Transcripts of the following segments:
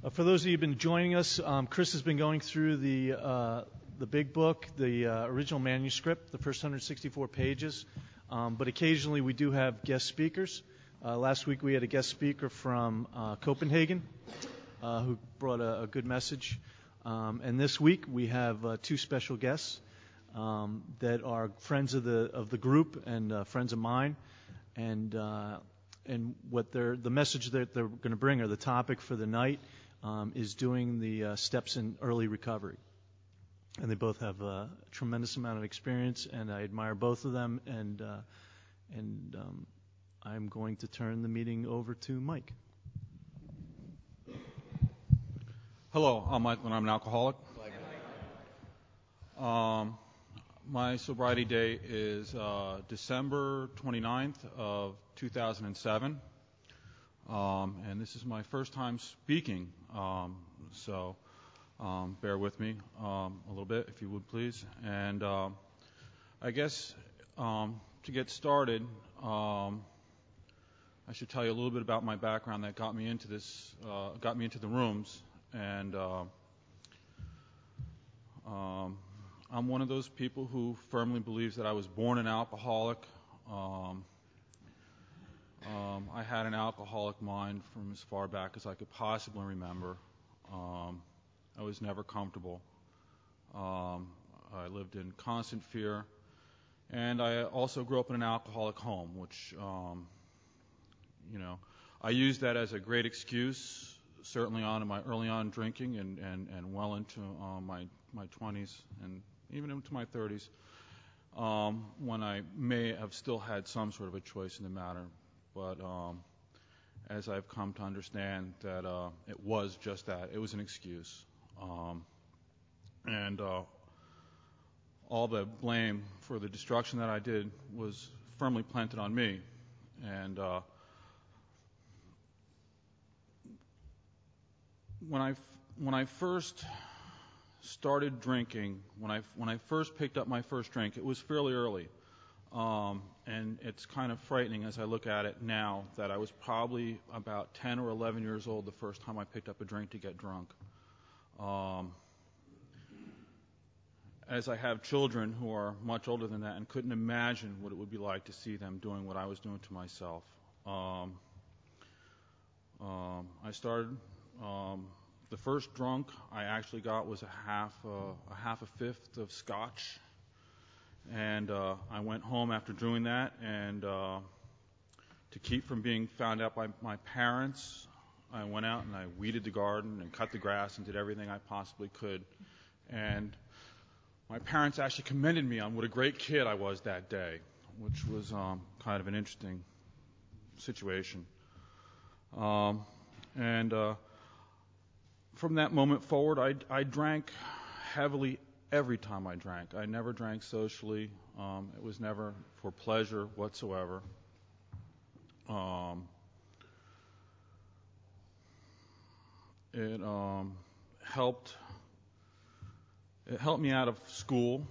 For those of you who've been joining us, Chris has been going through the big book, the original manuscript, the first 164 pages. But occasionally we do have guest speakers. Last week we had a guest speaker from Copenhagen who brought a good message. And this week we have two special guests that are friends of the group and friends of mine. And what the message that they're going to bring, or the topic for the night, is doing the steps in early recovery. And they both have a tremendous amount of experience, and I admire both of them. And I'm going to turn the meeting over to Mike. Hello, I'm Michael, and I'm an alcoholic. My sobriety date is December 29th of 2007, and this is my first time speaking, so bear with me a little bit, if you would, please. And I guess to get started, I should tell you a little bit about my background that got me into this, got me into the rooms. And I'm one of those people who firmly believes that I was born an alcoholic. I had an alcoholic mind from as far back as I could possibly remember. I was never comfortable. I lived in constant fear. And I also grew up in an alcoholic home, which, I used that as a great excuse, certainly on in my early on drinking and well into my 20s and even into my 30s, when I may have still had some sort of a choice in the matter. But as I've come to understand that it was just that, it was an excuse. And all the blame for the destruction that I did was firmly planted on me. And when I first started drinking, when I first picked up my first drink, it was fairly early, and it's kind of frightening as I look at it now that I was probably about 10 or 11 years old the first time I picked up a drink to get drunk. As I have children who are much older than that and couldn't imagine what it would be like to see them doing what I was doing to myself. I started. The first drunk I actually got was a half a fifth of scotch, and I went home after doing that, and to keep from being found out by my parents, I went out and I weeded the garden and cut the grass and did everything I possibly could. And my parents actually commended me on what a great kid I was that day, which was kind of an interesting situation. From that moment forward, I drank heavily every time I drank. I never drank socially. It was never for pleasure whatsoever. It helped me out of school.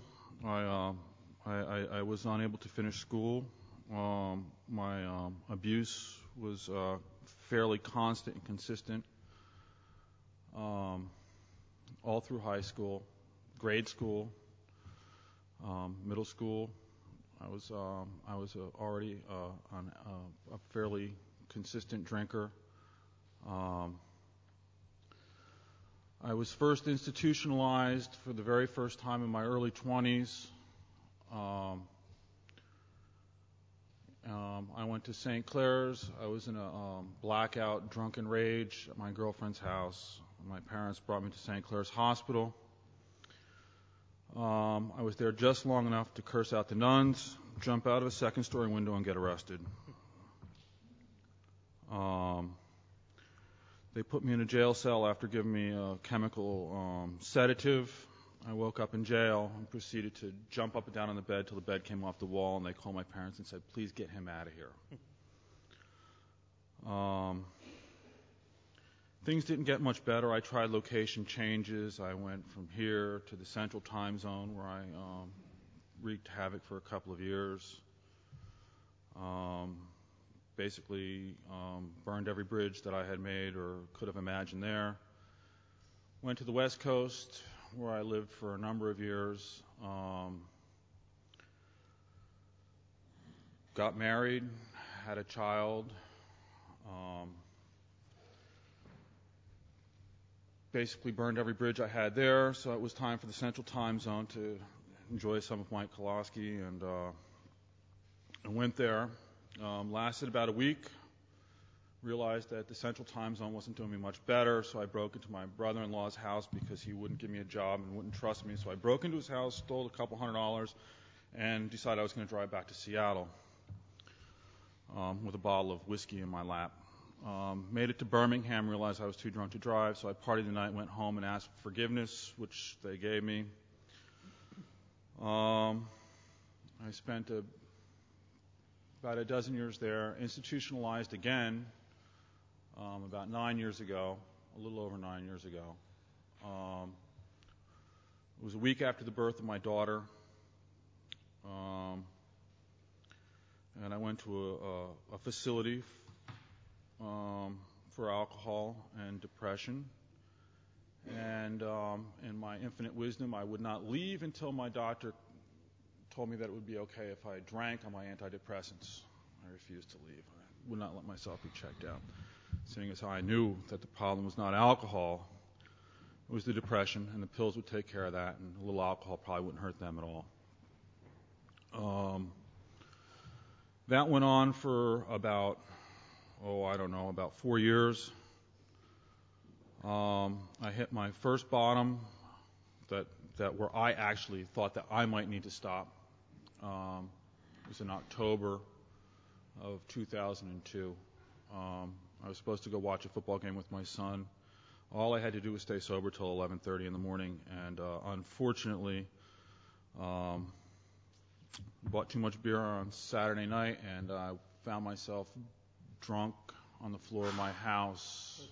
I was unable to finish school. My abuse was fairly constant and consistent. All through high school, grade school, middle school, I was already a fairly consistent drinker. I was first institutionalized for the very first time in my early 20s. I went to St. Clair's. I was in a blackout, drunken rage at my girlfriend's house. My parents brought me to St. Clair's Hospital. I was there just long enough to curse out the nuns, jump out of a second-story window, and get arrested. They put me in a jail cell after giving me a chemical sedative. I woke up in jail and proceeded to jump up and down on the bed till the bed came off the wall, and they called my parents and said, "Please get him out of here." Things didn't get much better. I tried location changes. I went from here to the Central Time Zone, where I wreaked havoc for a couple of years. Basically burned every bridge that I had made or could have imagined there. Went to the West Coast, where I lived for a number of years. Got married, had a child. Basically burned every bridge I had there, so it was time for the Central Time Zone to enjoy some of Mike Koloski, and I went there. Lasted about a week. Realized that the Central Time Zone wasn't doing me much better, so I broke into my brother-in-law's house because he wouldn't give me a job and wouldn't trust me. So I broke into his house, stole a couple $100, and decided I was going to drive back to Seattle with a bottle of whiskey in my lap. Made it to Birmingham, realized I was too drunk to drive, so I partied the night, went home and asked for forgiveness, which they gave me. I spent about a dozen years there, institutionalized again about 9 years ago, a little over 9 years ago. It was a week after the birth of my daughter, and I went to a facility for alcohol and depression. And in my infinite wisdom, I would not leave until my doctor told me that it would be okay if I drank on my antidepressants. I refused to leave. I would not let myself be checked out, seeing as how I knew that the problem was not alcohol, it was the depression, and the pills would take care of that, and a little alcohol probably wouldn't hurt them at all. That went on for about, about 4 years. I hit my first bottom that where I actually thought that I might need to stop. It was in October of 2002. I was supposed to go watch a football game with my son. All I had to do was stay sober till 11:30 in the morning, and unfortunately, bought too much beer on Saturday night, and I found myself drunk on the floor of my house.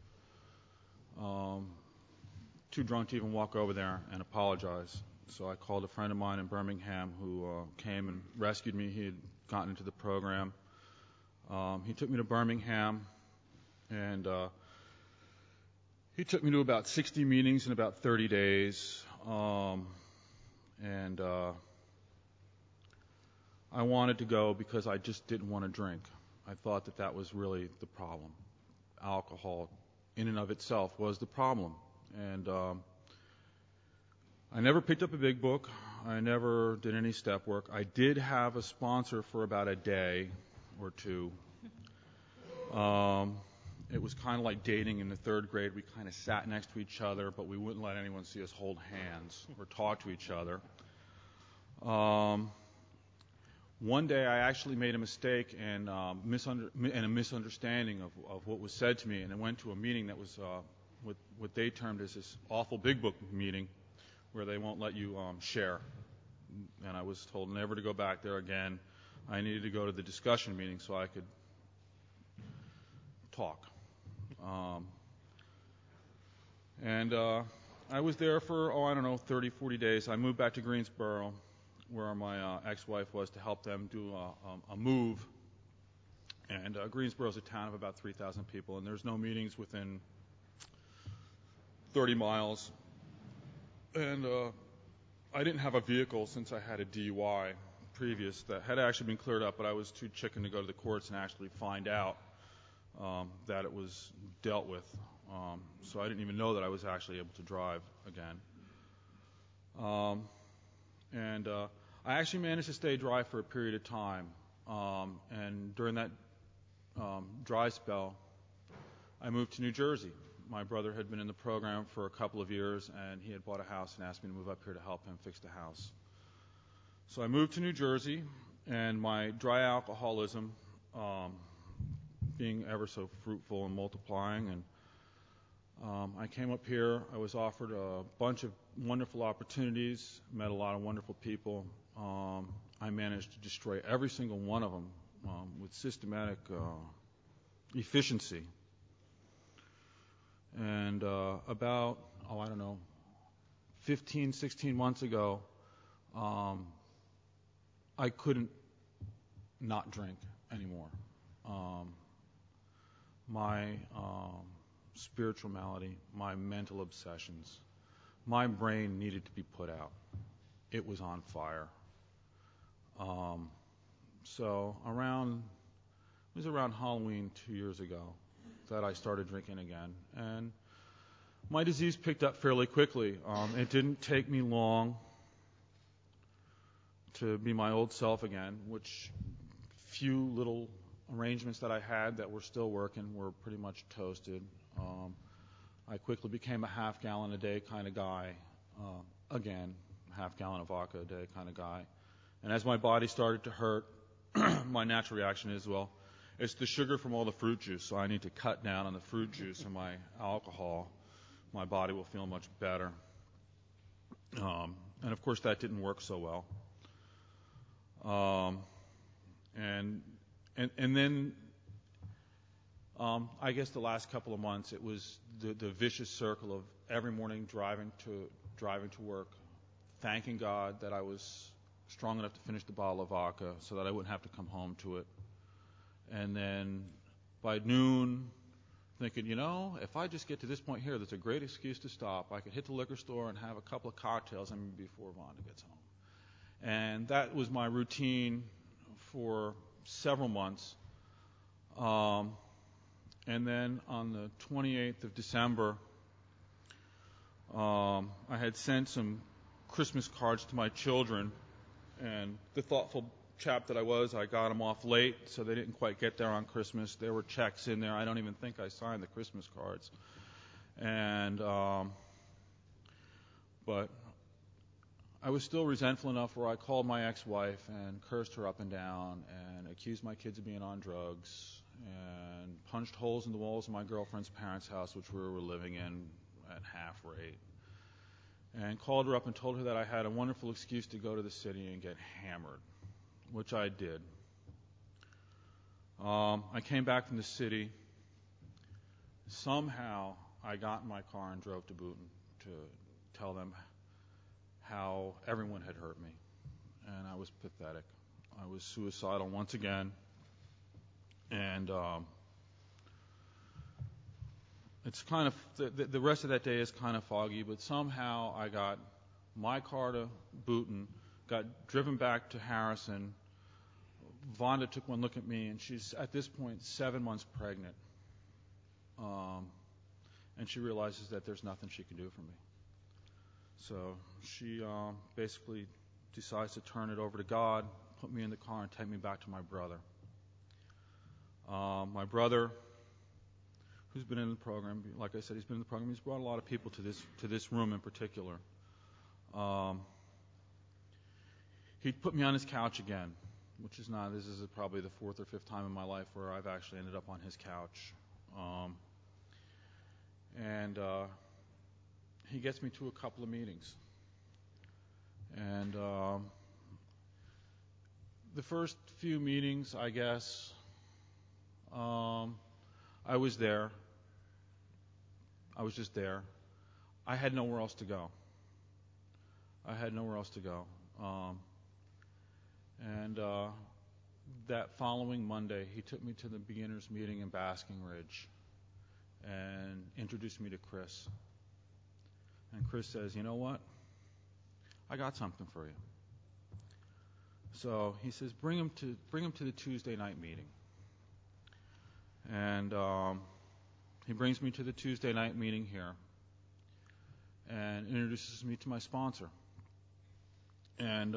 Too drunk to even walk over there and apologize. So I called a friend of mine in Birmingham who came and rescued me. He had gotten into the program. He took me to Birmingham, and he took me to about 60 meetings in about 30 days. And I wanted to go because I just didn't want to drink. I thought that was really the problem. Alcohol in and of itself was the problem. And I never picked up a big book. I never did any step work. I did have a sponsor for about a day or two. It was kind of like dating in the third grade. We kind of sat next to each other, but we wouldn't let anyone see us hold hands or talk to each other. One day I actually made a mistake and a misunderstanding of what was said to me, and I went to a meeting that was what they termed as this awful big book meeting where they won't let you share. And I was told never to go back there again. I needed to go to the discussion meeting so I could talk. And I was there for, 30, 40 days. I moved back to Greensboro, where my ex-wife was, to help them do a move. And Greensboro is a town of about 3,000 people, and there's no meetings within 30 miles. And I didn't have a vehicle since I had a DUI previous that had actually been cleared up, but I was too chicken to go to the courts and actually find out that it was dealt with. So I didn't even know that I was actually able to drive again. And I actually managed to stay dry for a period of time. And during that dry spell, I moved to New Jersey. My brother had been in the program for a couple of years, and he had bought a house and asked me to move up here to help him fix the house. So I moved to New Jersey, and my dry alcoholism being ever so fruitful and multiplying, and I came up here. I was offered a bunch of wonderful opportunities, met a lot of wonderful people. I managed to destroy every single one of them with systematic efficiency. And about, 15, 16 months ago, I couldn't not drink anymore. My spiritual malady, my mental obsessions. My brain needed to be put out. It was on fire. So it was around Halloween 2 years ago that I started drinking again. And my disease picked up fairly quickly. It didn't take me long to be my old self again, which few little arrangements that I had that were still working were pretty much toasted. I quickly became a half-gallon a day kind of guy. Again, half-gallon of vodka a day kind of guy. And as my body started to hurt, my natural reaction is, well, it's the sugar from all the fruit juice, so I need to cut down on the fruit juice and my alcohol. My body will feel much better. And of course, that didn't work so well. And then I guess the last couple of months, it was the vicious circle of every morning driving to work, thanking God that I was strong enough to finish the bottle of vodka so that I wouldn't have to come home to it. And then by noon, thinking, if I just get to this point here, that's a great excuse to stop. I could hit the liquor store and have a couple of cocktails before Vonda gets home. And that was my routine for several months. And then on the 28th of December, I had sent some Christmas cards to my children, and the thoughtful chap that I was, I got them off late, so they didn't quite get there on Christmas. There were checks in there. I don't even think I signed the Christmas cards. And but I was still resentful enough where I called my ex-wife and cursed her up and down and accused my kids of being on drugs and punched holes in the walls of my girlfriend's parents' house, which we were living in at half rate, and called her up and told her that I had a wonderful excuse to go to the city and get hammered, which I did. I came back from the city. Somehow I got in my car and drove to Boonton to tell them how everyone had hurt me, and I was pathetic. I was suicidal once again, and it's kind of the rest of that day is kind of foggy, but somehow I got my car to Boonton, got driven back to Harrison. Vonda took one look at me, and she's at this point 7 months pregnant, and she realizes that there's nothing she can do for me. So she basically decides to turn it over to God, put me in the car, and take me back to my brother. My brother, who's been in the program, like I said, he's been in the program. He's brought a lot of people to this room in particular. He put me on his couch again, which is not. This is probably the fourth or fifth time in my life where I've actually ended up on his couch. And he gets me to a couple of meetings. And the first few meetings, I guess, I was there. I was just there. I had nowhere else to go. And that following Monday, he took me to the beginners meeting in Basking Ridge and introduced me to Chris. And Chris says, "You know what? I got something for you." So he says, bring him to the Tuesday night meeting. And he brings me to the Tuesday night meeting here and introduces me to my sponsor. And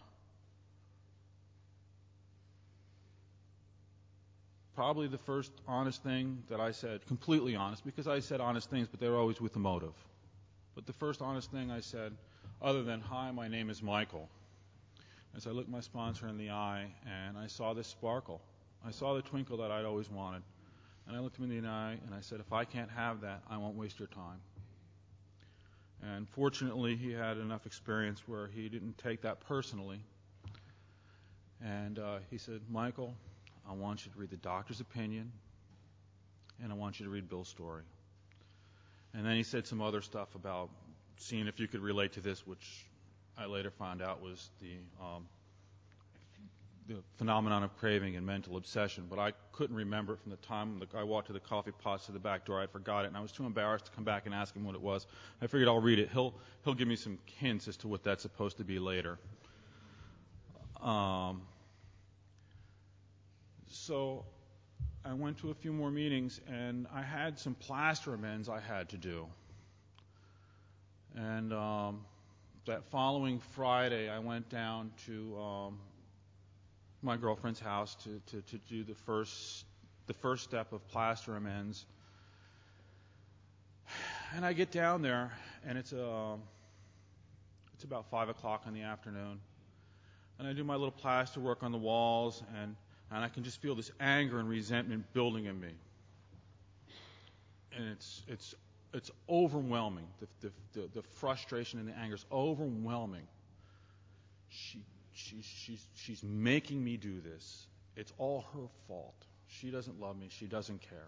probably the first honest thing that I said, completely honest, because I said honest things, but they were always with a motive. But the first honest thing I said, other than, "Hi, my name is Michael," as I looked my sponsor in the eye, and I saw this sparkle. I saw the twinkle that I'd always wanted. And I looked him in the eye, and I said, "If I can't have that, I won't waste your time." And fortunately, he had enough experience where he didn't take that personally. And he said, "Michael, I want you to read the doctor's opinion, and I want you to read Bill's story." And then he said some other stuff about seeing if you could relate to this, which I later found out was the phenomenon of craving and mental obsession, but I couldn't remember it from the time I walked to the coffee pots to the back door. I forgot it, and I was too embarrassed to come back and ask him what it was. I figured I'll read it. He'll give me some hints as to what that's supposed to be later. So I went to a few more meetings, and I had some plaster amends I had to do. And that following Friday, I went down to my girlfriend's house to do the first step of plaster amends. And I get down there, and it's about 5 o'clock in the afternoon, and I do my little plaster work on the walls, and I can just feel this anger and resentment building in me, and it's overwhelming. The frustration and the anger is overwhelming. She's making me do this. It's all her fault. She doesn't love me. She doesn't care.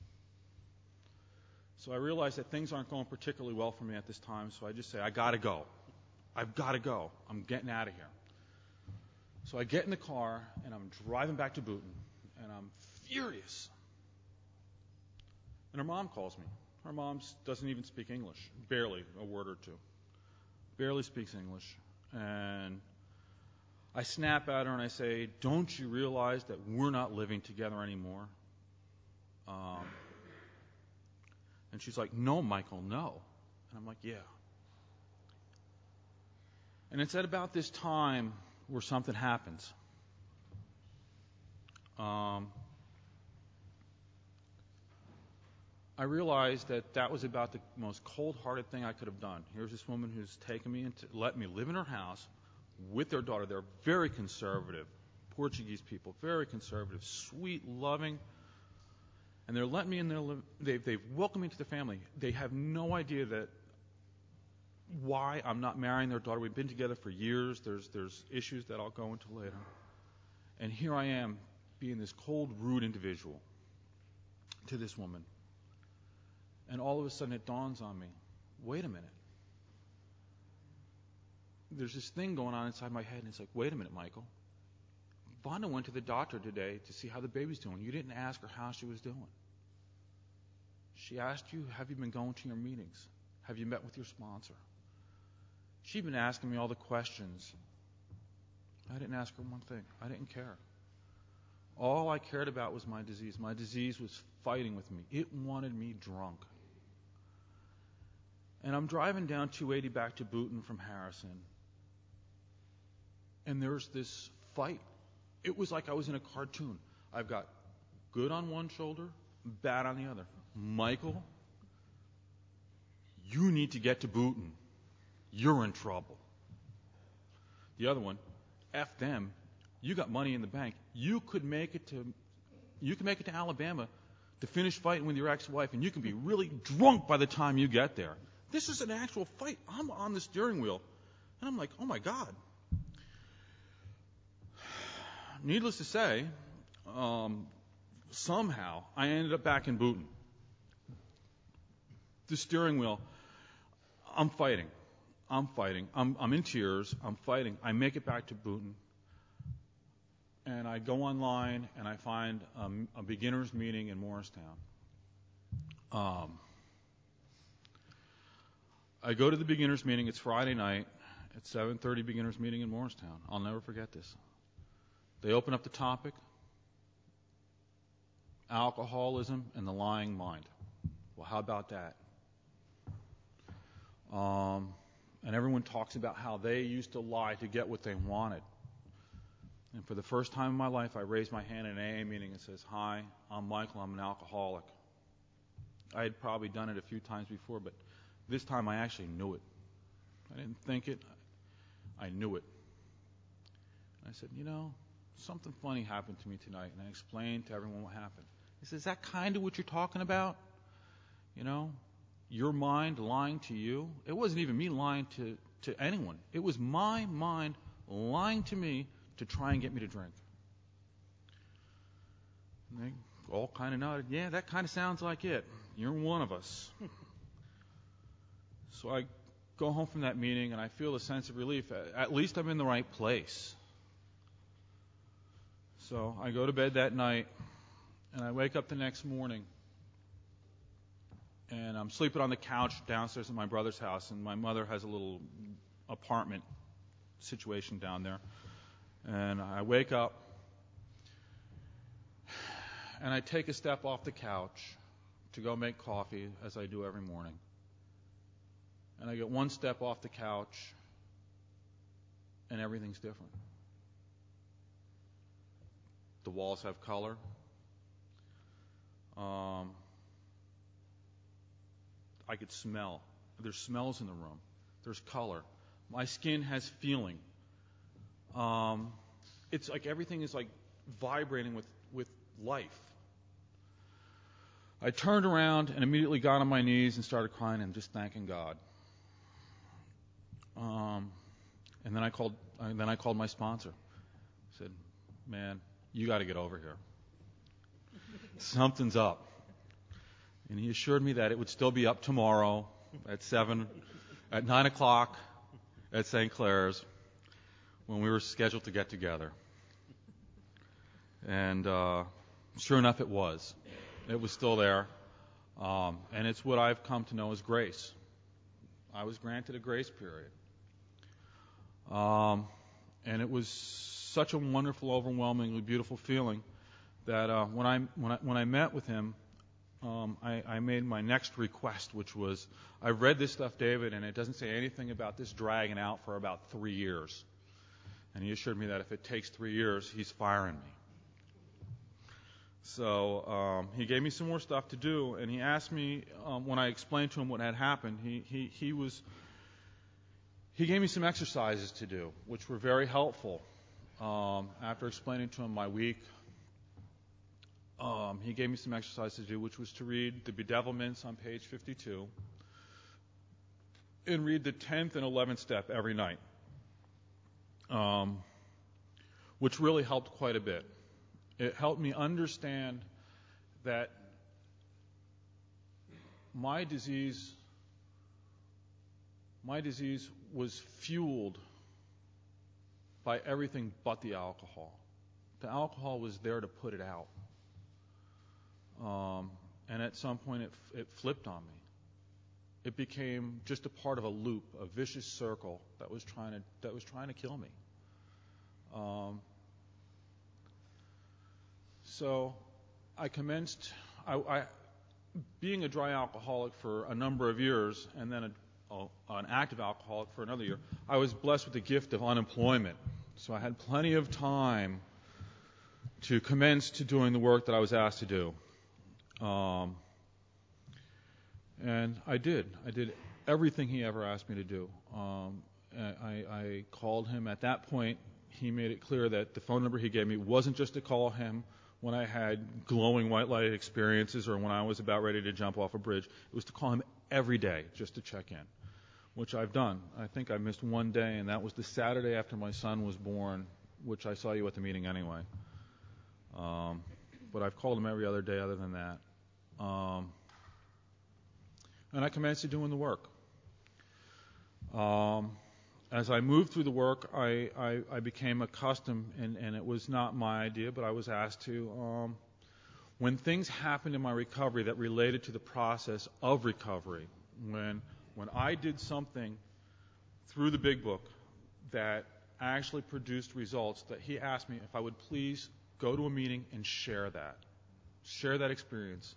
So I realize that things aren't going particularly well for me at this time, so I just say, I got to go. I've got to go. I'm getting out of here. So I get in the car, and I'm driving back to Boonton, and I'm furious. And her mom calls me. Her mom doesn't even speak English, barely, a word or two. Barely speaks English. And I snap at her and I say, don't you realize that we're not living together anymore? And she's like, no, Michael, no. And I'm like, yeah. And it's at about this time where something happens. I realized that was about the most cold-hearted thing I could have done. Here's this woman who's taken me and let me live in her house with their daughter. They're very conservative, Portuguese people, very conservative, sweet, loving. And they're letting me in there. They've welcomed me to the family. They have no idea why I'm not marrying their daughter. We've been together for years. There's issues that I'll go into later. And here I am being this cold, rude individual to this woman. And all of a sudden it dawns on me, wait a minute. There's this thing going on inside my head, and it's like, wait a minute, Michael. Vonda went to the doctor today to see how the baby's doing. You didn't ask her how she was doing. She asked you, have you been going to your meetings? Have you met with your sponsor? She'd been asking me all the questions. I didn't ask her one thing. I didn't care. All I cared about was my disease. My disease was fighting with me. It wanted me drunk. And I'm driving down 280 back to Boonton from Harrison. And there's this fight. It was like I was in a cartoon. I've got good on one shoulder, bad on the other. Michael, you need to get to Boonton. You're in trouble. The other one, F them. You got money in the bank. You could make it to Alabama to finish fighting with your ex-wife, and you can be really drunk by the time you get there. This is an actual fight. I'm on the steering wheel, and I'm like, oh my God. Needless to say, somehow I ended up back in Boonton. The steering wheel, I'm fighting. I'm in tears. I'm fighting. I make it back to Boonton. And I go online and I find a beginner's meeting in Morristown. I go to the beginner's meeting. It's Friday night at 7:30. Beginner's meeting in Morristown. I'll never forget this. They open up the topic: alcoholism and the lying mind. Well, how about that? And everyone talks about how they used to lie to get what they wanted. And for the first time in my life, I raised my hand in an AA meeting and says, "Hi, I'm Michael. I'm an alcoholic." I had probably done it a few times before, but this time I actually knew it. I didn't think it. I knew it. And I said, something funny happened to me tonight. And I explained to everyone what happened. He says, "Is that kind of what you're talking about? Your mind lying to you?" It wasn't even me lying to anyone. It was my mind lying to me to try and get me to drink. And they all kind of nodded. "Yeah, that kind of sounds like it. You're one of us." So I go home from that meeting and I feel a sense of relief. At least I'm in the right place. So I go to bed that night, and I wake up the next morning, and I'm sleeping on the couch downstairs in my brother's house, and my mother has a little apartment situation down there. And I wake up, and I take a step off the couch to go make coffee, as I do every morning. And I get one step off the couch, and everything's different. The walls have color. I could smell. There's smells in the room. There's color. My skin has feeling. It's like everything is like vibrating with life. I turned around and immediately got on my knees and started crying and just thanking God. And then I called my sponsor. I said, "Man, you got to get over here. Something's up." And he assured me that it would still be up tomorrow at 9 o'clock at St. Clair's when we were scheduled to get together. And sure enough, it was. It was still there. And it's what I've come to know as grace. I was granted a grace period. And it was such a wonderful, overwhelmingly beautiful feeling that when I met with him, I made my next request, which was, "I've read this stuff, David, and it doesn't say anything about this dragging out for about 3 years." And he assured me that if it takes 3 years, he's firing me. So he gave me some more stuff to do, and he asked me, when I explained to him what had happened, he gave me some exercises to do, which were very helpful. After explaining to him my week, he gave me some exercises to do, which was to read the Bedevilments on page 52 and read the 10th and 11th step every night, which really helped quite a bit. It helped me understand that my disease was fueled by everything but the alcohol. The alcohol was there to put it out. And at some point it flipped on me. It became just a part of a loop, a vicious circle that was trying to kill me. So I commenced being a dry alcoholic for a number of years, and then an active alcoholic for another year. I was blessed with the gift of unemployment, so I had plenty of time to commence to doing the work that I was asked to do. And I did everything he ever asked me to do. I called him. At that point, he made it clear that the phone number he gave me wasn't just to call him when I had glowing white light experiences or when I was about ready to jump off a bridge. It was to call him every day just to check in, which I've done. I think I missed one day, and that was the Saturday after my son was born, which I saw you at the meeting anyway. But I've called him every other day other than that. And I commenced doing the work. As I moved through the work, I became accustomed, and it was not my idea, but I was asked to, when things happened in my recovery that related to the process of recovery, when I did something through the Big Book that actually produced results, that he asked me if I would please go to a meeting and share that experience,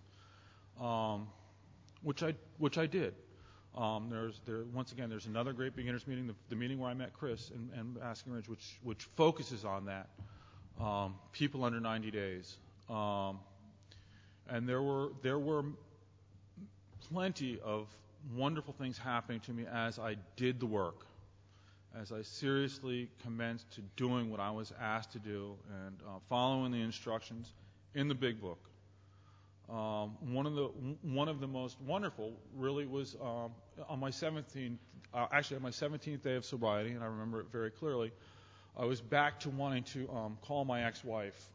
which I did. Once again, there's another great beginners meeting, the meeting where I met Chris and Basking Ridge, which focuses on that, people under 90 days. And there were plenty of wonderful things happening to me as I did the work, as I seriously commenced to doing what I was asked to do and following the instructions in the Big Book. One of the most wonderful really was on my 17th day of sobriety, and I remember it very clearly. I was back to wanting to call my ex-wife.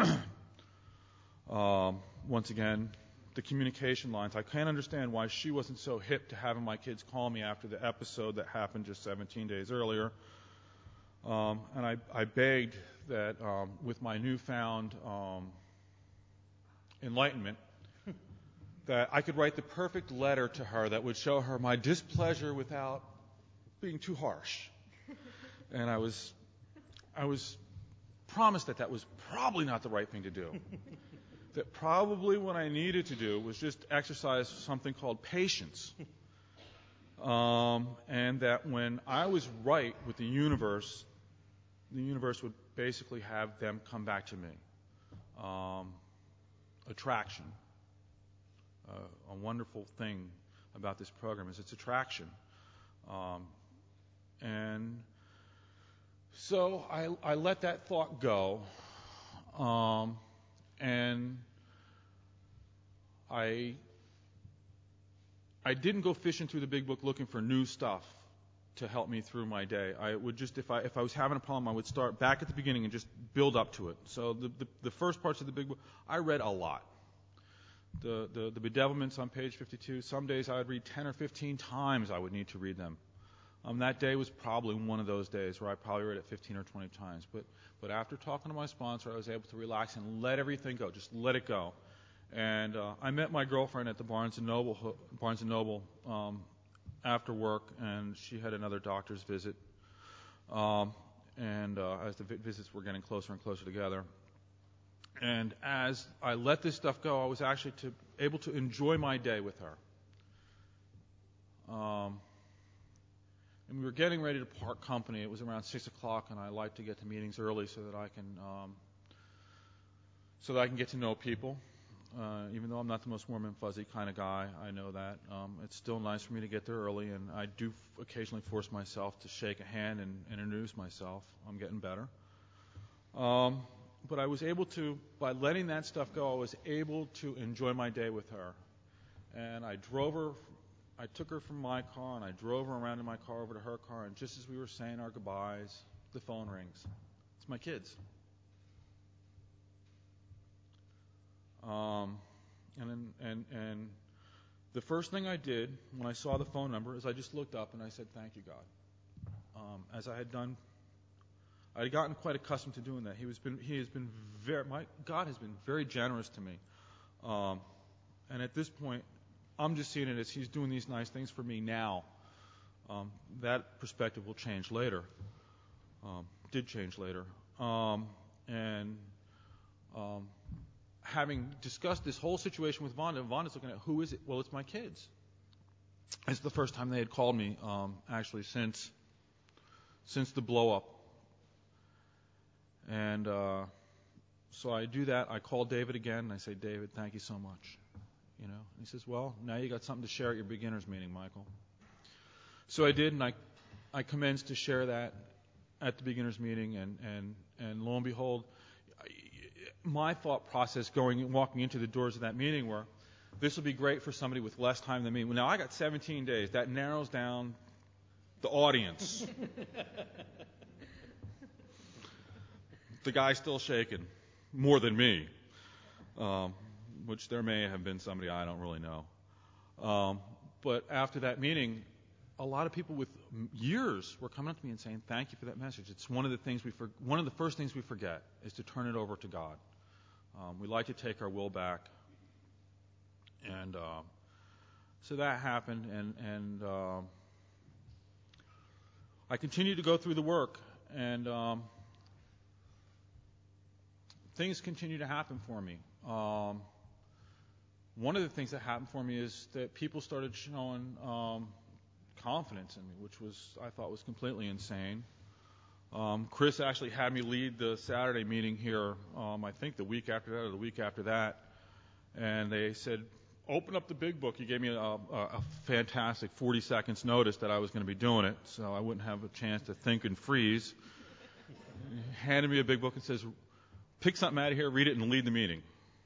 Once again, the communication lines. I can't understand why she wasn't so hip to having my kids call me after the episode that happened just 17 days earlier. And I begged that with my newfound enlightenment, that I could write the perfect letter to her that would show her my displeasure without being too harsh. And I was promised that was probably not the right thing to do. That probably what I needed to do was just exercise something called patience. And that when I was right with the universe would basically have them come back to me. Attraction. A wonderful thing about this program is its attraction. And so I let that thought go. And I didn't go fishing through the big book looking for new stuff to help me through my day. I would just, if I was having a problem, I would start back at the beginning and just build up to it. So the first parts of the big book, I read a lot. The bedevilments on page 52, some days I would read 10 or 15 times I would need to read them. That day was probably one of those days where I probably read it 15 or 20 times. But after talking to my sponsor, I was able to relax and let everything go, just let it go. And I met my girlfriend at the Barnes & Noble after work, and she had another doctor's visit. As the visits were getting closer and closer together. And as I let this stuff go, I was actually able to enjoy my day with her. And we were getting ready to part company. It was around 6 o'clock, and I like to get to meetings early so that I can get to know people. Even though I'm not the most warm and fuzzy kind of guy, I know that. It's still nice for me to get there early, and I do occasionally force myself to shake a hand and introduce myself. I'm getting better. But I was able to, by letting that stuff go, I was able to enjoy my day with her. And I took her from my car, and I drove her around in my car over to her car, and just as we were saying our goodbyes, the phone rings. It's my kids. And the first thing I did when I saw the phone number is I just looked up and I said, "Thank you, God." As I had done, I had gotten quite accustomed to doing that. God has been very generous to me. And at this point, I'm just seeing it as He's doing these nice things for me now. That perspective will change later. Did change later. Having discussed this whole situation with Vonda, Vonda's looking at, who is it? Well, it's my kids. It's the first time they had called me, actually, since the blow-up. And so I do that. I call David again, and I say, "David, thank you so much." And he says, "Well, now you got something to share at your beginners meeting, Michael." So I did, and I commenced to share that at the beginners meeting, and lo and behold, my thought process walking into the doors of that meeting were, this will be great for somebody with less time than me. Well, now I got 17 days. That narrows down the audience. The guy's still shaking, more than me, which there may have been somebody I don't really know. But after that meeting, a lot of people with years were coming up to me and saying, "Thank you for that message." It's one of the first things we forget is to turn it over to God. We like to take our will back, and so that happened, and I continued to go through the work, and things continue to happen for me. One of the things that happened for me is that people started showing confidence in me, which I thought was completely insane. Chris actually had me lead the Saturday meeting here, I think the week after that or the week after that, and they said, "Open up the big book." He gave me a fantastic 40 seconds notice that I was going to be doing it, so I wouldn't have a chance to think and freeze. He handed me a big book and says, "Pick something out of here, read it, and lead the meeting."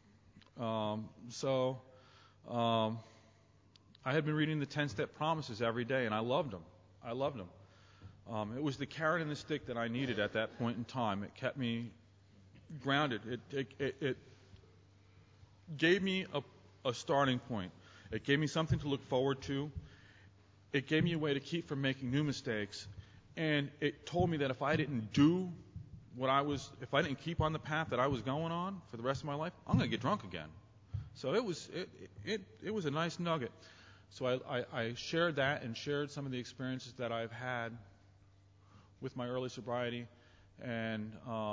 I had been reading the 10-step promises every day, and I loved them. It was the carrot and the stick that I needed at that point in time. It kept me grounded. It gave me a starting point. It gave me something to look forward to. It gave me a way to keep from making new mistakes. And it told me that if I didn't if I didn't keep on the path that I was going on for the rest of my life, I'm going to get drunk again. So it was a nice nugget. So I shared that and shared some of the experiences that I've had with my early sobriety, and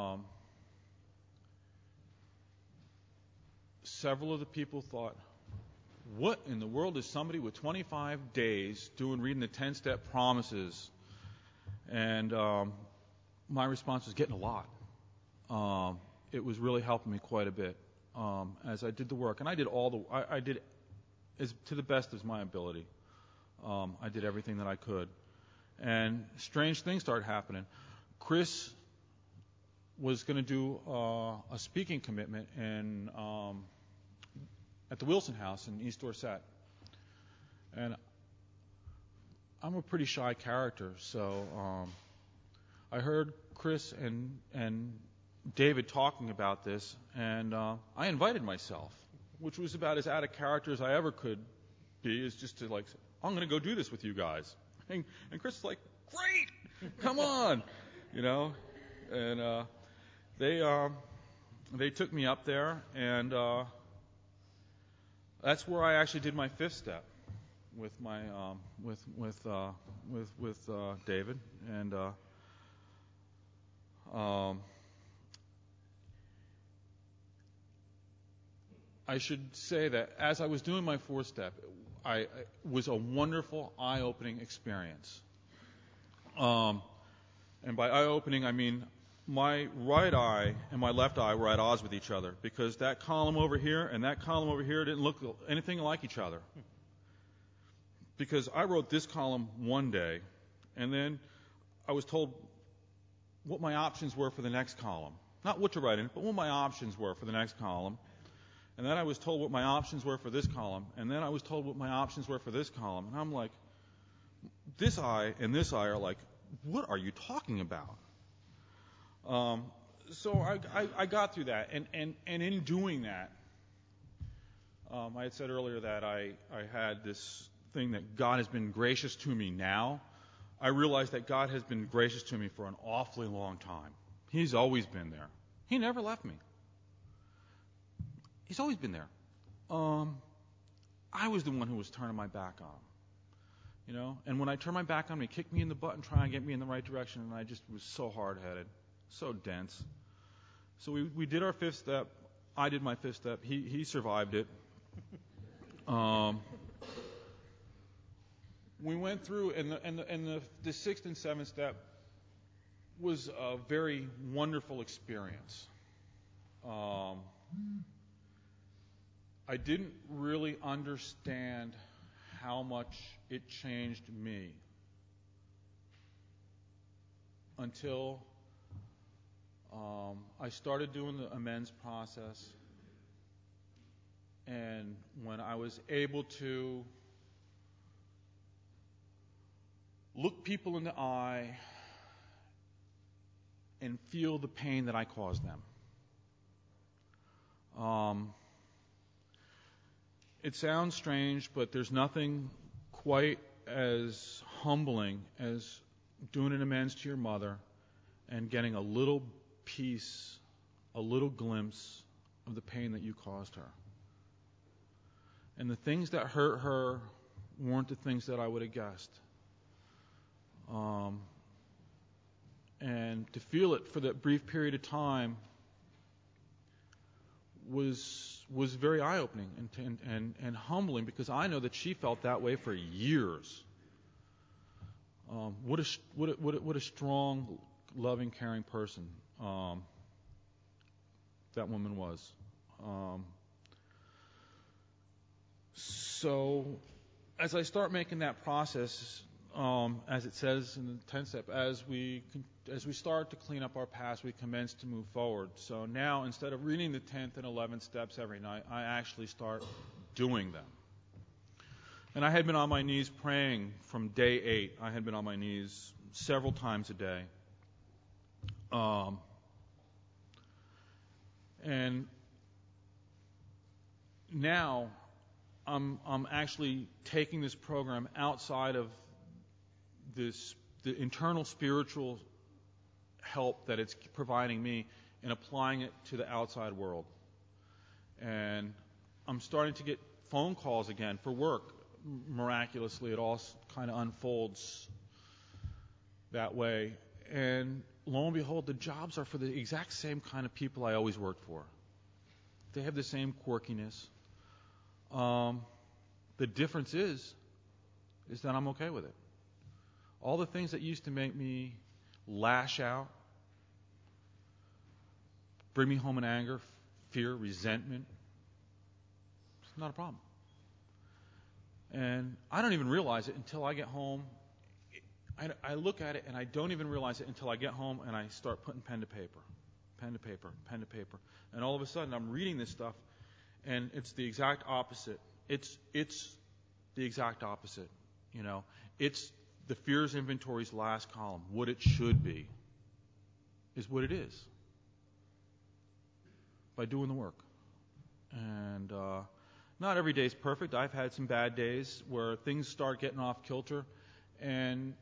several of the people thought, what in the world is somebody with 25 days reading the 10-step promises? And my response was getting a lot. It was really helping me quite a bit as I did the work, and I did as to the best of my ability. I did everything that I could, and strange things started happening. Chris was going to do a speaking commitment at the Wilson House in East Dorset, and I'm a pretty shy character, so I heard Chris and David talking about this, and I invited myself, which was about as out of character as I ever could be, is just to like, I'm going to go do this with you guys. And Chris is like, great, come on, and they took me up there, and that's where I actually did my fifth step with my with David, and I should say that as I was doing my fourth step, it was a wonderful, eye-opening experience. And by eye-opening, I mean my right eye and my left eye were at odds with each other, because that column over here and that column over here didn't look anything like each other. Because I wrote this column one day, and then I was told what my options were for the next column. Not what to write in, but what my options were for the next column. And then I was told what my options were for this column. And then I was told what my options were for this column. And I'm like, this eye and this eye are like, what are you talking about? So I got through that. And in doing that, I had said earlier that I had this thing that God has been gracious to me now. I realized that God has been gracious to me for an awfully long time. He's always been there. He never left me. He's always been there. I was the one who was turning my back on him. And when I turned my back on him, he kicked me in the butt and tried to get me in the right direction, and I just was so hard-headed, so dense. So we did our fifth step. I did my fifth step. He survived it. We went through, and the sixth and seventh step was a very wonderful experience. I didn't really understand how much it changed me until I started doing the amends process, and when I was able to look people in the eye and feel the pain that I caused them. It sounds strange, but there's nothing quite as humbling as doing an amends to your mother and getting a little piece, a little glimpse of the pain that you caused her. And the things that hurt her weren't the things that I would have guessed. And to feel it for that brief period of time was very eye-opening and humbling, because I know that she felt that way for years. What a strong, loving, caring person that woman was. So as I start making that process, as it says in the 10th step, as we start to clean up our past, we commence to move forward. So now, instead of reading the 10th and 11th steps every night, I actually start doing them. And I had been on my knees praying from day 8. I had been on my knees several times a day. And now I'm actually taking this program outside of this the internal spiritual help that it's providing me and applying it to the outside world. And I'm starting to get phone calls again for work. Miraculously, it all kind of unfolds that way. And lo and behold, the jobs are for the exact same kind of people I always worked for. They have the same quirkiness. The difference is that I'm okay with it. All the things that used to make me lash out, bring me home in anger, fear, resentment, it's not a problem. And I don't even realize it until I get home. I look at it and I don't even realize it until I get home and I start putting pen to paper. And all of a sudden I'm reading this stuff and it's the exact opposite. It's the exact opposite. You know, it's the fears inventory's last column. What it should be is what it is by doing the work. And not every day is perfect. I've had some bad days where things start getting off kilter, and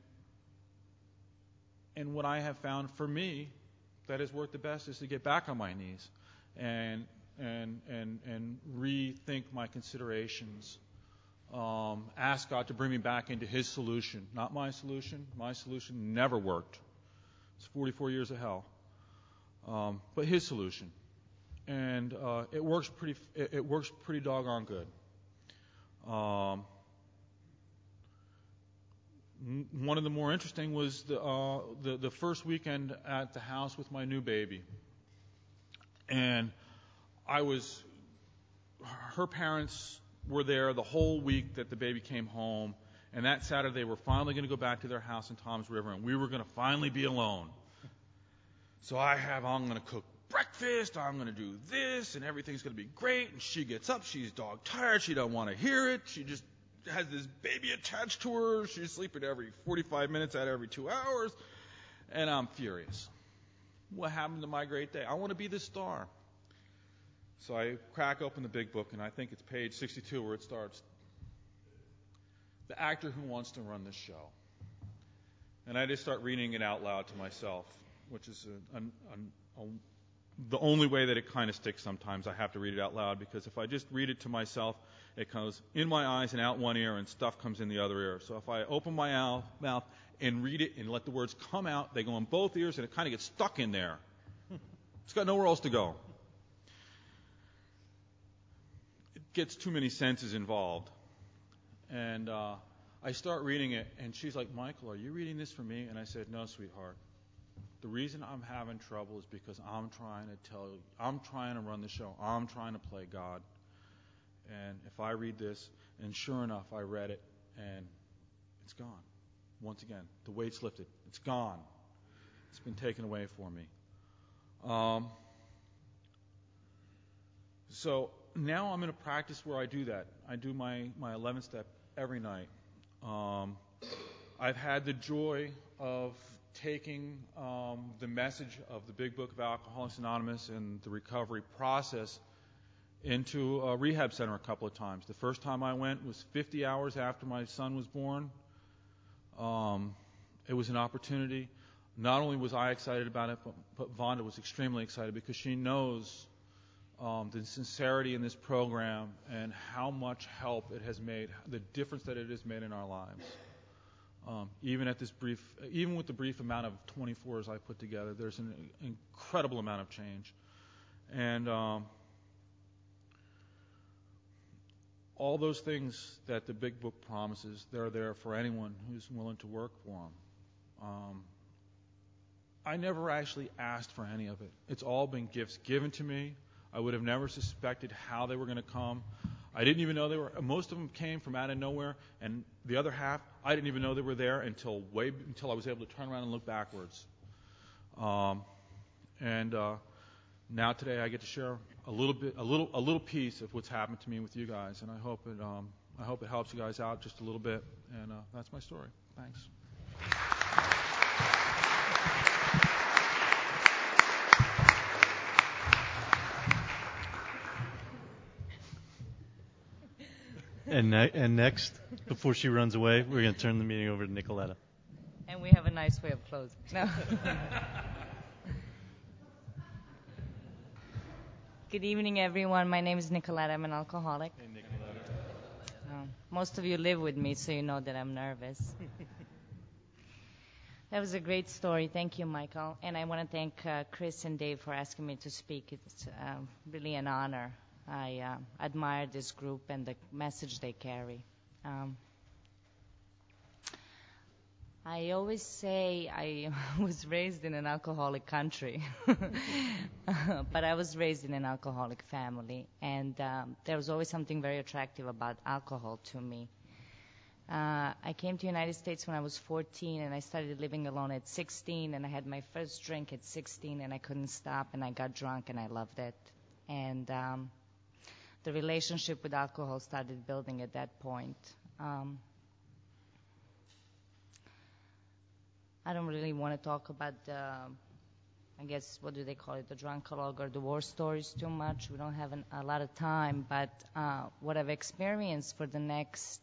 what I have found for me that has worked the best is to get back on my knees and rethink my considerations. Ask God to bring me back into His solution, not my solution. My solution never worked. It's 44 years of hell, but His solution, and it works pretty doggone good. One of the more interesting was the first weekend at the house with my new baby, and her parents were there the whole week that the baby came home, and that Saturday they were finally going to go back to their house in Toms River, and we were going to finally be alone. So I'm going to cook breakfast, I'm going to do this, and everything's going to be great, and she gets up, she's dog tired, she don't want to hear it, she just has this baby attached to her, she's sleeping every 45 minutes out of every 2 hours, and I'm furious. What happened to my great day? I want to be the star. So I crack open the big book, and I think it's page 62 where it starts. The actor who wants to run this show. And I just start reading it out loud to myself, which is the only way that it kind of sticks sometimes. I have to read it out loud, because if I just read it to myself, it goes in my eyes and out one ear, and stuff comes in the other ear. So if I open my mouth and read it and let the words come out, they go in both ears, and it kind of gets stuck in there. It's got nowhere else to go. Gets too many senses involved. And I start reading it, and she's like, Michael, are you reading this for me? And I said, no, sweetheart. The reason I'm having trouble is because I'm trying to run the show. I'm trying to play God. And if I read this, and sure enough, I read it, and it's gone. Once again, the weight's lifted. It's gone. It's been taken away for me. So now I'm in a practice where I do that. I do my 11th step every night. I've had the joy of taking the message of the Big Book of Alcoholics Anonymous and the recovery process into a rehab center a couple of times. The first time I went was 50 hours after my son was born. It was an opportunity. Not only was I excited about it, but Vonda was extremely excited, because she knows the sincerity in this program and how much help it has made, the difference that it has made in our lives. Even with the brief amount of 24s I put together, there's an incredible amount of change. And all those things that the Big Book promises, they're there for anyone who's willing to work for them. I never actually asked for any of it. It's all been gifts given to me. I would have never suspected how they were going to come. I didn't even know they were. Most of them came from out of nowhere, and the other half, I didn't even know they were there until I was able to turn around and look backwards. Now today, I get to share a little piece of what's happened to me with you guys, and I hope it helps you guys out just a little bit. And that's my story. Thanks. And next, before she runs away, we're going to turn the meeting over to Nicoletta. And we have a nice way of closing. No. Good evening, everyone. My name is Nicolette. I'm an alcoholic. Hey, Nicolette. Most of you live with me, so you know that I'm nervous. That was a great story. Thank you, Michael. And I want to thank Chris and Dave for asking me to speak. It's really an honor. I admire this group and the message they carry. I always say I was raised in an alcoholic country, but I was raised in an alcoholic family, and there was always something very attractive about alcohol to me. I came to the United States when I was 14, and I started living alone at 16, and I had my first drink at 16, and I couldn't stop, and I got drunk, and I loved it. And the relationship with alcohol started building at that point. I don't really want to talk about I guess, what do they call it, the drunkalog or the war stories too much. We don't have a lot of time, but what I've experienced for the next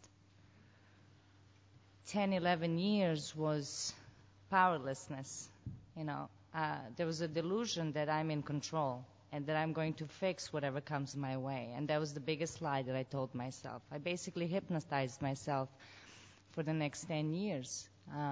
10, 11 years was powerlessness. There was a delusion that I'm in control and that I'm going to fix whatever comes my way. And that was the biggest lie that I told myself. I basically hypnotized myself for the next 10 years.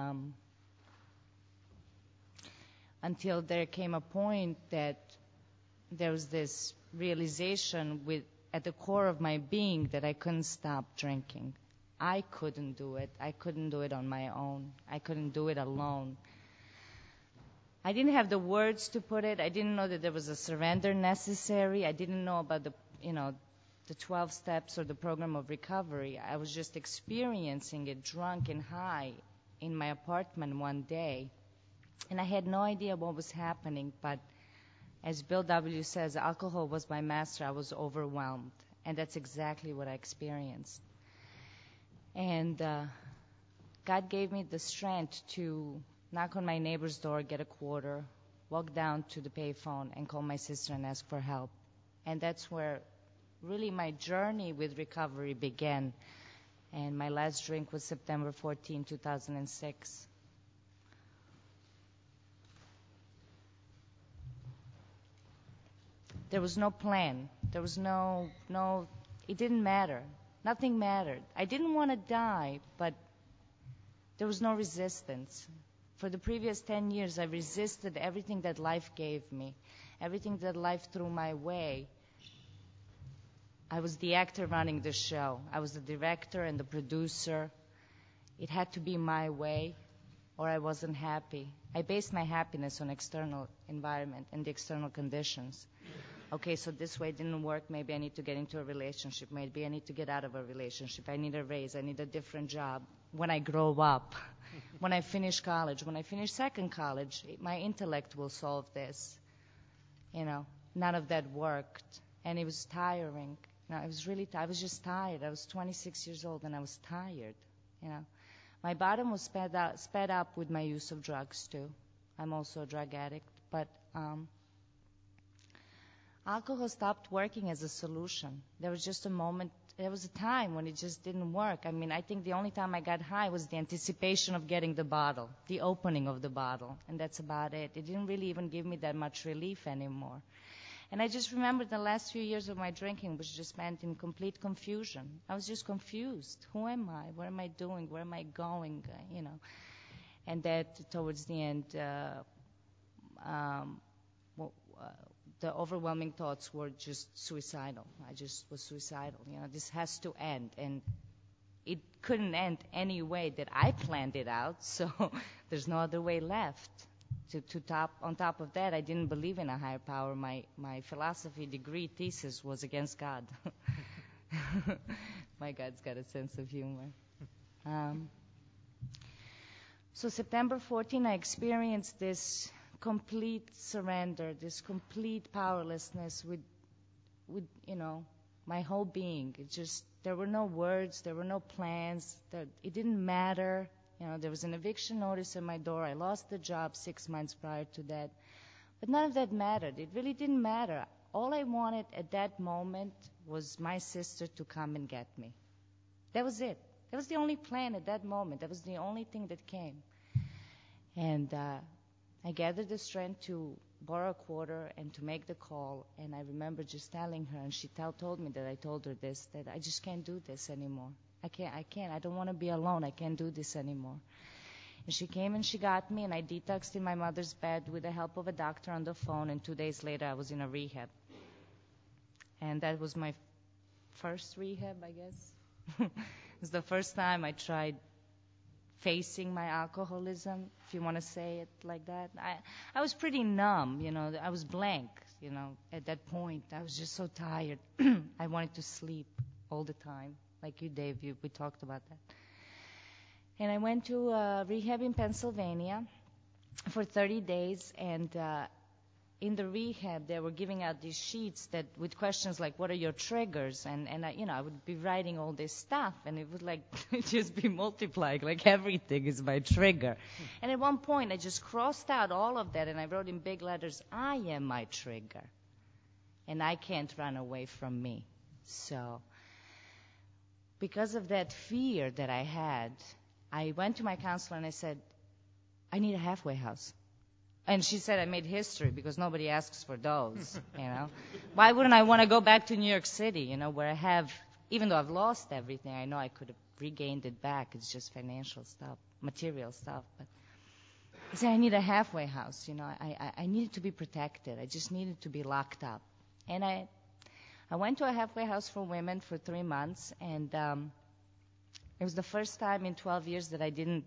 Until there came a point that there was this realization at the core of my being that I couldn't stop drinking. I couldn't do it. I couldn't do it on my own. I couldn't do it alone. I didn't have the words to put it. I didn't know that there was a surrender necessary. I didn't know about the 12 steps or the program of recovery. I was just experiencing it drunk and high in my apartment one day. And I had no idea what was happening, but as Bill W. says, alcohol was my master. I was overwhelmed, and that's exactly what I experienced. And God gave me the strength to knock on my neighbor's door, get a quarter, walk down to the payphone, and call my sister and ask for help. And that's where really my journey with recovery began. And my last drink was September 14, 2006. There was no plan. There was no, it didn't matter. Nothing mattered. I didn't want to die, but there was no resistance. For the previous 10 years, I resisted everything that life gave me, everything that life threw my way. I was the actor running the show. I was the director and the producer. It had to be my way, or I wasn't happy. I based my happiness on external environment and the external conditions. Okay, so this way didn't work. Maybe I need to get into a relationship. Maybe I need to get out of a relationship. I need a raise. I need a different job. When I grow up, when I finish college, when I finish second college, my intellect will solve this. None of that worked. And it was tiring. I was really I was just tired. I was 26 years old and I was tired. My bottom was sped up with my use of drugs too. I'm also a drug addict, but alcohol stopped working as a solution. There was just a moment, there was a time when it just didn't work. I think the only time I got high was the anticipation of getting the bottle, the opening of the bottle, and that's about it. It didn't really even give me that much relief anymore. And I just remember the last few years of my drinking was just spent in complete confusion. I was just confused. Who am I? What am I doing? Where am I going? And that towards the end, the overwhelming thoughts were just suicidal. I just was suicidal. This has to end. And it couldn't end any way that I planned it out, so there's no other way left. On top of that, I didn't believe in a higher power. My philosophy degree thesis was against God. My God's got a sense of humor. So September 14, I experienced this complete surrender, this complete powerlessness with my whole being. There were no words, there were no plans. It didn't matter. There was an eviction notice at my door. I lost the job 6 months prior to that. But none of that mattered. It really didn't matter. All I wanted at that moment was my sister to come and get me. That was it. That was the only plan at that moment. That was the only thing that came. And I gathered the strength to borrow a quarter and to make the call. And I remember just telling her, and she told me that I told her this, that I just can't do this anymore. I can't. I don't want to be alone. I can't do this anymore. And she came and she got me, and I detoxed in my mother's bed with the help of a doctor on the phone, and 2 days later I was in a rehab. And that was my first rehab, I guess. It was the first time I tried facing my alcoholism, if you want to say it like that. I was pretty numb, I was blank, at that point. I was just so tired. I wanted to sleep all the time, like you, Dave, we talked about that. And I went to rehab in Pennsylvania for 30 days, and in the rehab they were giving out these sheets that with questions like, what are your triggers? And I would be writing all this stuff, and it would like just be multiplied, like everything is my trigger. And at one point I just crossed out all of that, and I wrote in big letters, I am my trigger, and I can't run away from me. So because of that fear that I had, I went to my counselor and I said, I need a halfway house. And she said I made history because nobody asks for those, Why wouldn't I want to go back to New York City, where I have, even though I've lost everything, I know I could have regained it back. It's just financial stuff, material stuff. But I said I need a halfway house, I needed to be protected. I just needed to be locked up. And I went to a halfway house for women for 3 months, and it was the first time in 12 years that I didn't,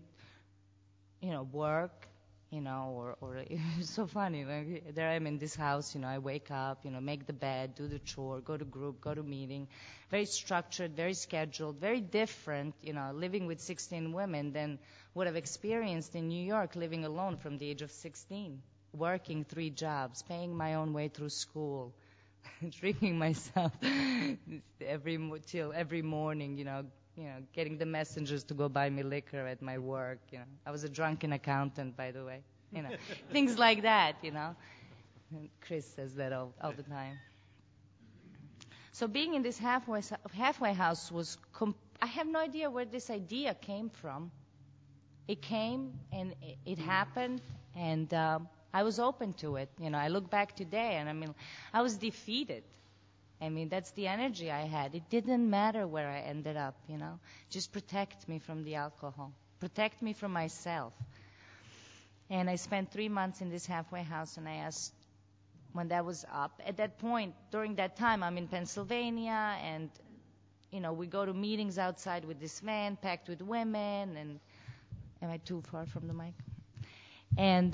work, or it was so funny. Like, there I am in this house, I wake up, make the bed, do the chore, go to group, go to meeting. Very structured, very scheduled, very different, living with 16 women than would have experienced in New York, living alone from the age of 16, working 3 jobs, paying my own way through school, drinking myself till every morning, getting the messengers to go buy me liquor at my work. I was a drunken accountant, by the way. Things like that. And Chris says that all the time. So being in this halfway house was. I have no idea where this idea came from. It came and it happened, and I was open to it. I look back today, and I was defeated. That's the energy I had. It didn't matter where I ended up, Just protect me from the alcohol. Protect me from myself. And I spent 3 months in this halfway house, and I asked when that was up. At that point, during that time, I'm in Pennsylvania, and, we go to meetings outside with this van packed with women, and am I too far from the mic? And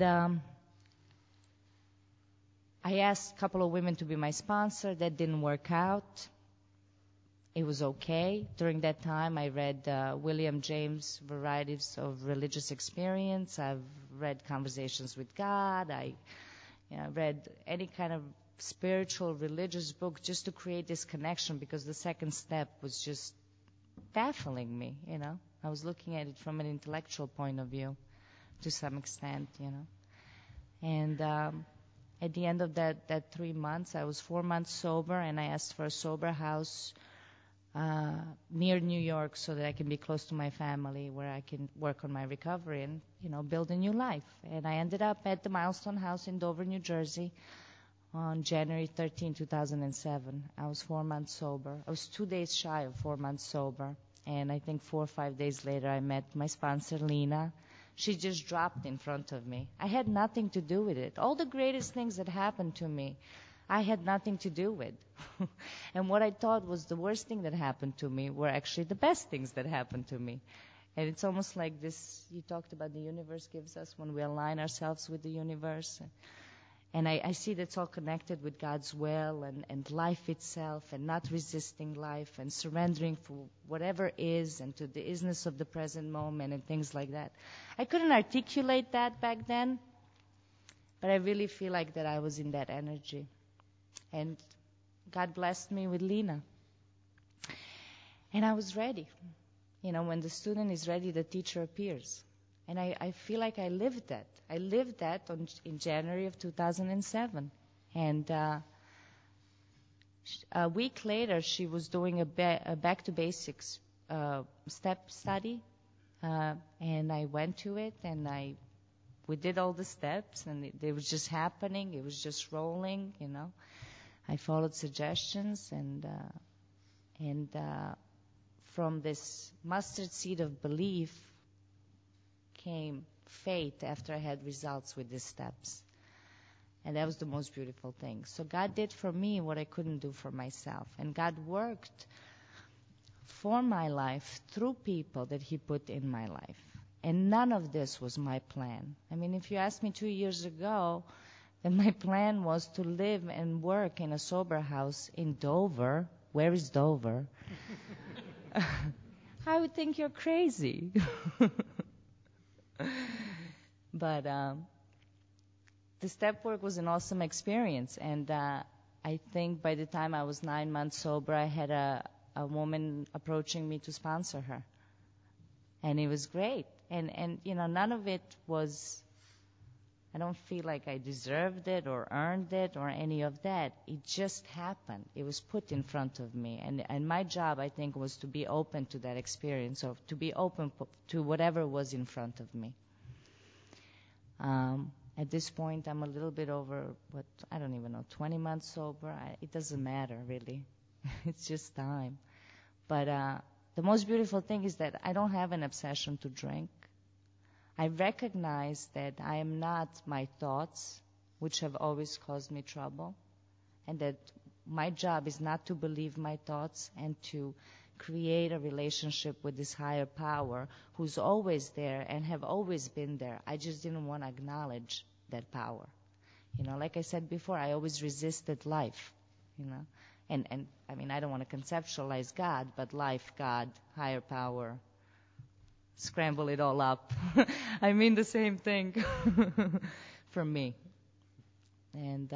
I asked a couple of women to be my sponsor. That didn't work out. It was okay. During that time, I read William James' Varieties of Religious Experience. I've read Conversations with God. I read any kind of spiritual, religious book just to create this connection, because the second step was just baffling me, I was looking at it from an intellectual point of view to some extent, And at the end of that 3 months, I was 4 months sober, and I asked for a sober house near New York so that I can be close to my family, where I can work on my recovery and, build a new life. And I ended up at the Milestone House in Dover, New Jersey on January 13, 2007. I was 4 months sober. I was 2 days shy of 4 months sober. And I think 4 or 5 days later, I met my sponsor, Lena. She just dropped in front of me. I had nothing to do with it. All the greatest things that happened to me, I had nothing to do with. And what I thought was the worst thing that happened to me were actually the best things that happened to me. And it's almost like this, you talked about the universe gives us when we align ourselves with the universe. And I see that's all connected with God's will and life itself, and not resisting life and surrendering for whatever is and to the isness of the present moment and things like that. I couldn't articulate that back then, but I really feel like that I was in that energy. And God blessed me with Lena. And I was ready. When the student is ready, the teacher appears. And I feel like I lived that. I lived that in January of 2007. And a week later, she was doing a back to basics step study. And I went to it, and I we did all the steps, and it was just happening. It was just rolling, you know. I followed suggestions, and from this mustard seed of belief came faith after I had results with these steps. And that was the most beautiful thing. So God did for me what I couldn't do for myself. And God worked for my life through people that He put in my life. And none of this was my plan. I mean, if you asked me 2 years ago, then my plan was to live and work in a sober house in Dover. Where is Dover? I would think you're crazy. But the step work was an awesome experience. And I think by the time I was 9 months sober, I had a woman approaching me to sponsor her. And it was great. And you know, none of it was, I don't feel like I deserved it or earned it or any of that. It just happened. It was put in front of me. And my job, I think, was to be open to that experience, or to be open to whatever was in front of me. At this point, I'm a little bit over, I don't even know, 20 months sober. It doesn't matter, really. It's just time. But the most beautiful thing is that I don't have an obsession to drink. I recognize that I am not my thoughts, which have always caused me trouble, and that my job is not to believe my thoughts and to create a relationship with this higher power who's always there and have always been there. I just didn't want to acknowledge that power. You know, like I said before, I always resisted life, you know. And I mean, I don't want to conceptualize God, but life, God, higher power, scramble it all up. I mean the same thing for me. And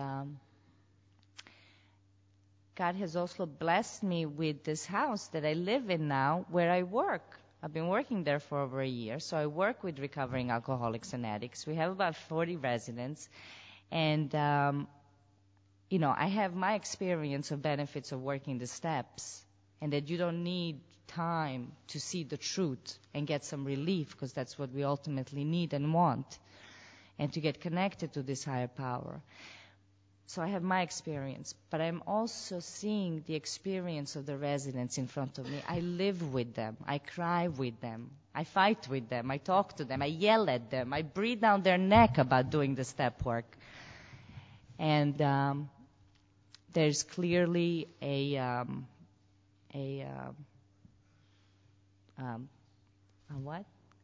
God has also blessed me with this house that I live in now, where I work. I've been working there for over a year, so I work with recovering alcoholics and addicts. We have about 40 residents, and you know, I have my experience of benefits of working the steps, and that you don't need time to see the truth and get some relief, because that's what we ultimately need and want, and to get connected to this higher power. So I have my experience, but I'm also seeing the experience of the residents in front of me. I live with them. I cry with them. I fight with them. I talk to them. I yell at them. I breathe down their neck about doing the step work. And there's clearly a what?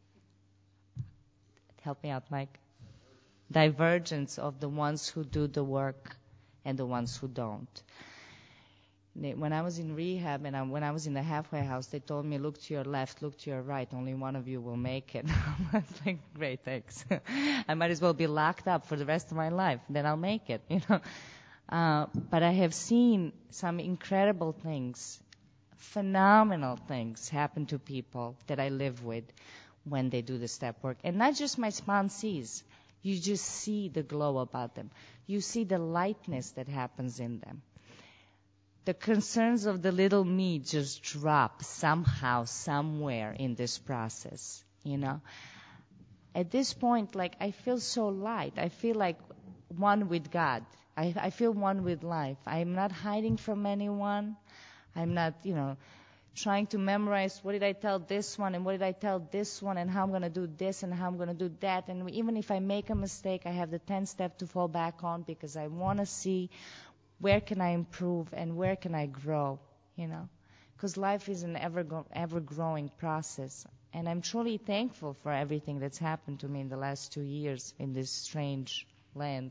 Help me out, Mike. Divergence of the ones who do the work and the ones who don't. When I was in rehab and when I was in the halfway house, they told me, look to your left, look to your right, only one of you will make it. I was like, great, thanks. I might as well be locked up for the rest of my life, then I'll make it, you know. But I have seen some incredible things, phenomenal things happen to people that I live with when they do the step work. And not just my sponsees. You just see the glow about them. You see the lightness that happens in them. The concerns of the little me just drop somehow, somewhere in this process, you know. At this point, like, I feel so light. I feel like one with God. I feel one with life. I'm not hiding from anyone. I'm not, you know, trying to memorize what did I tell this one and what did I tell this one and how I'm going to do this and how I'm going to do that. And even if I make a mistake, I have the 10 step to fall back on, because I want to see where can I improve and where can I grow, you know. Because life is an ever-growing process. And I'm truly thankful for everything that's happened to me in the last 2 years in this strange land.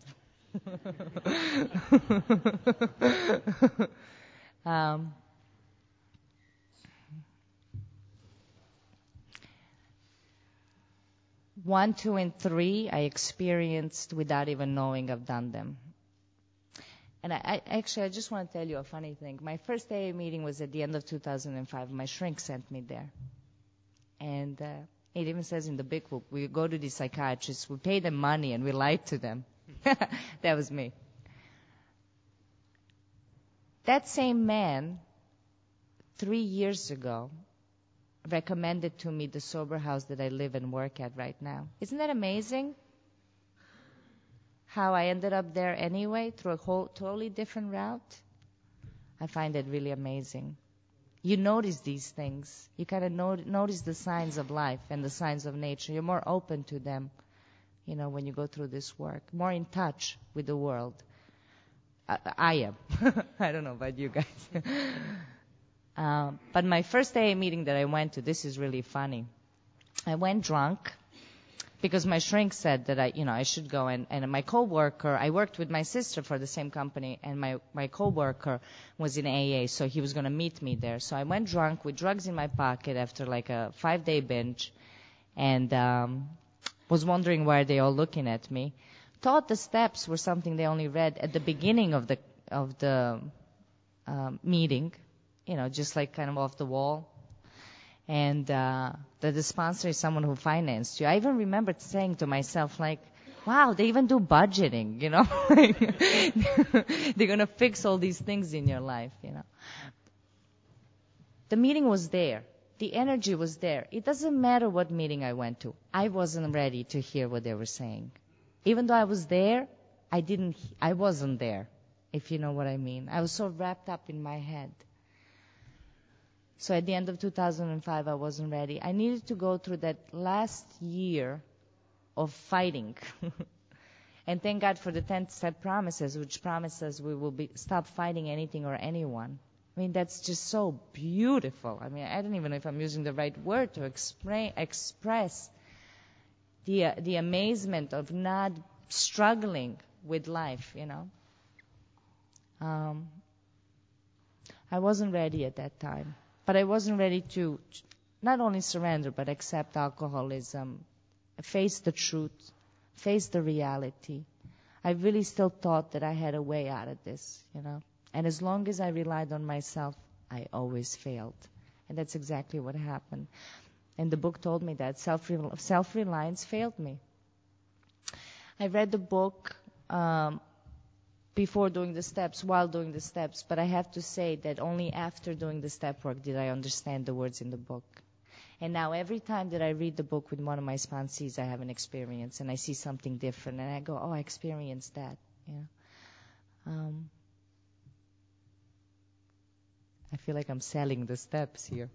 One, 2, and 3 I experienced without even knowing I've done them. And I just want to tell you a funny thing. My first AA meeting was at the end of 2005. My shrink sent me there. And it even says in the big book, we go to these psychiatrists, we pay them money, and we lie to them. That was me. That same man, 3 years ago, recommended to me the sober house that I live and work at right now. Isn't that amazing? how I ended up there anyway through a whole totally different route, I find it really amazing. You notice these things. You kind of notice the signs of life and the signs of nature. You're more open to them, when you go through this work, more in touch with the world. I am. I don't know about you guys. But my first AA meeting that I went to, this is really funny. I went drunk because my shrink said that I should go, and my coworker, I worked with my sister for the same company, and my coworker was in AA, so he was going to meet me there. So I went drunk with drugs in my pocket after like a 5-day binge, and was wondering why they all looking at me. Thought the steps were something they only read at the beginning of the meeting, just like kind of off the wall. And the sponsor is someone who financed you. I even remembered saying to myself, like, wow, they even do budgeting, They're going to fix all these things in your life, The meeting was there. The energy was there. It doesn't matter what meeting I went to. I wasn't ready to hear what they were saying. Even though I was there, I wasn't there, if you know what I mean. I was so wrapped up in my head. So at the end of 2005, I wasn't ready. I needed to go through that last year of fighting. And thank God for the 10-step promises, which promises we will stop fighting anything or anyone. I mean, that's just so beautiful. I mean, I don't even know if I'm using the right word to express the amazement of not struggling with life, I wasn't ready at that time. But I wasn't ready to not only surrender, but accept alcoholism, face the truth, face the reality. I really still thought that I had a way out of this, And as long as I relied on myself, I always failed. And that's exactly what happened. And the book told me that self-reliance failed me. I read the book before doing the steps, while doing the steps, but I have to say that only after doing the step work did I understand the words in the book. And now every time that I read the book with one of my sponsees, I have an experience, and I see something different, and I go, oh, I experienced that. I feel like I'm selling the steps here.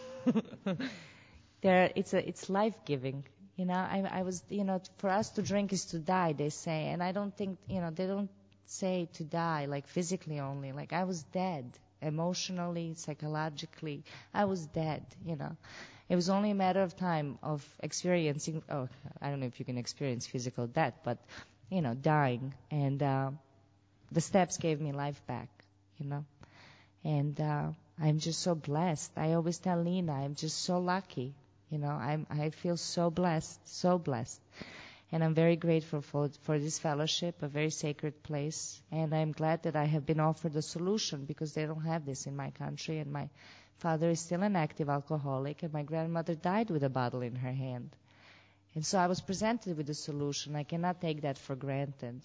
It's life-giving. I was, for us to drink is to die, they say. And I don't think, they don't say to die, like physically only. Like I was dead, emotionally, psychologically. I was dead, It was only a matter of time of experiencing, I don't know if you can experience physical death, but, dying. And the steps gave me life back, And I'm just so blessed. I always tell Lena, I'm just so lucky. I feel so blessed. And I'm very grateful for this fellowship, a very sacred place. And I'm glad that I have been offered a solution because they don't have this in my country. And my father is still an active alcoholic, and my grandmother died with a bottle in her hand. And so I was presented with a solution. I cannot take that for granted,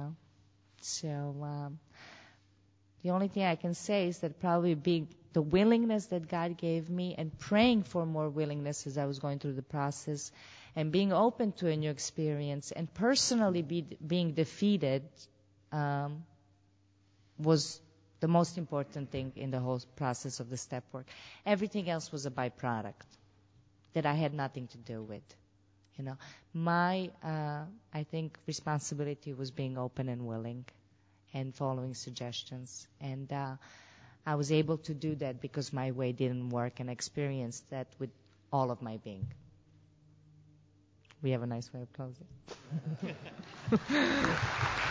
So the only thing I can say is that probably being the willingness that God gave me and praying for more willingness as I was going through the process and being open to a new experience and personally being defeated was the most important thing in the whole process of the step work. Everything else was a byproduct that I had nothing to do with. My, I think, responsibility was being open and willing and following suggestions. And I was able to do that because my way didn't work, and experienced that with all of my being. We have a nice way of closing.